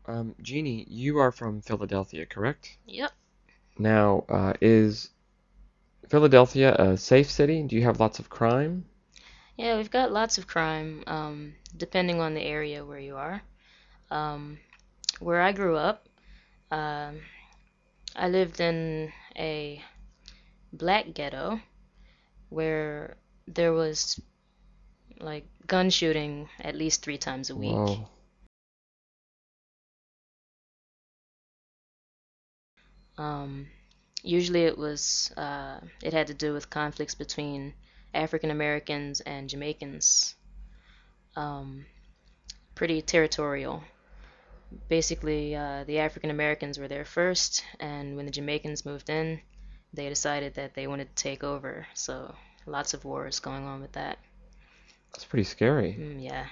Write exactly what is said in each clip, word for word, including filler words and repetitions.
Um, Jeannie, you are from Philadelphia, correct? Yep. Now, uh, is Philadelphia a safe city? Do you have lots of crime? Yeah, we've got lots of crime, um, depending on the area where you are. Um, where I grew up, um, I lived in a black ghetto where there was like gun shooting at least three times a week. Whoa. Um, Usually it was uh, it had to do with conflicts between African Americans and Jamaicans. Um, Pretty territorial. Basically, uh, the African Americans were there first, and when the Jamaicans moved in, they decided that they wanted to take over. So lots of wars going on with that. That's pretty scary. Mm, yeah.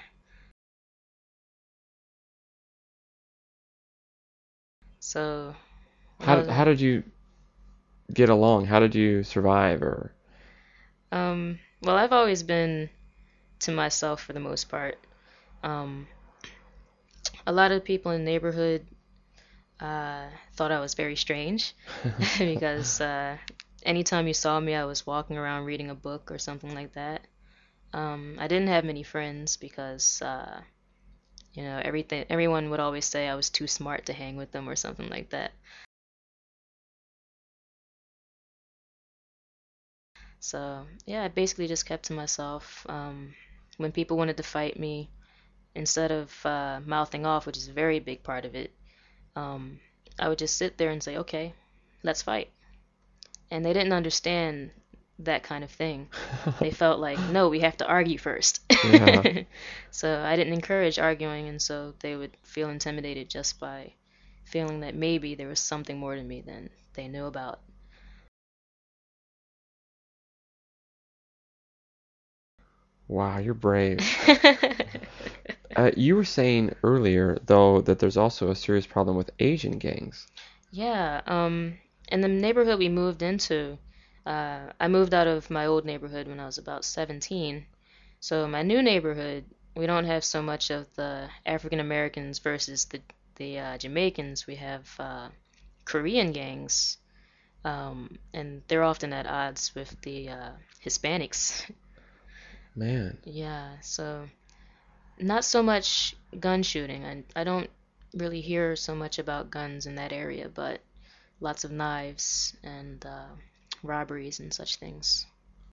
So when I How did was how did you get along? How did you survive? Or um well, I've always been to myself for the most part. Um, a lot of people in the neighborhood uh, thought I was very strange because uh, anytime you saw me, I was walking around reading a book or something like that. Um, I didn't have many friends because uh, you know everything. Everyone would always say I was too smart to hang with them or something like that. So yeah, I basically just kept to myself. Um, when people wanted to fight me, instead of uh, mouthing off, which is a very big part of it, um, I would just sit there and say, "Okay, let's fight." And they didn't understand that kind of thing. They felt like, no, we have to argue first. yeah. So I didn't encourage arguing, and so they would feel intimidated just by feeling that maybe there was something more to me than they knew about. Wow, you're brave. Uh, you were saying earlier, though, that there's also a serious problem with Asian gangs. Yeah, um, in the neighborhood we moved into, uh, I moved out of my old neighborhood when I was about seventeen. So my new neighborhood, we don't have so much of the African Americans versus the the uh, Jamaicans. We have uh, Korean gangs, um, and they're often at odds with the uh, Hispanics. Man. Yeah, so not so much gun shooting. I I don't really hear so much about guns in that area, but lots of knives and uh, robberies and such things.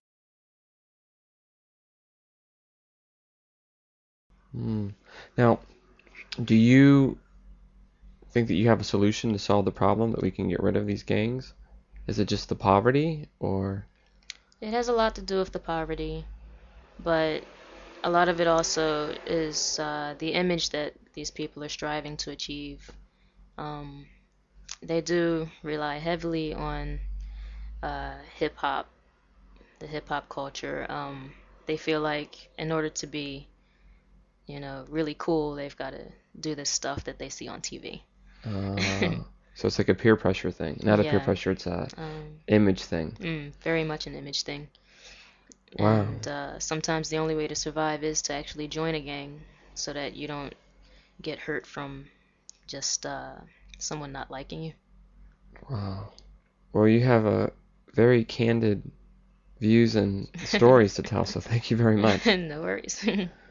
Hmm. Now, do you think that you have a solution to solve the problem that we can get rid of these gangs? Is it just the poverty, or? It has a lot to do with the poverty, but a lot of it also is uh, the image that these people are striving to achieve. Um, they do rely heavily on uh, hip hop, the hip hop culture. Um, they feel like in order to be, you know, really cool, they've got to do this stuff that they see on T V. Uh, so it's like a peer pressure thing. Not a peer Yeah, pressure, it's a um, image thing. mm, very much an image thing. Wow. And uh, sometimes the only way to survive is to actually join a gang so that you don't get hurt from just uh, someone not liking you. Wow. Well, you have a very candid views and stories to tell, so thank you very much. No worries.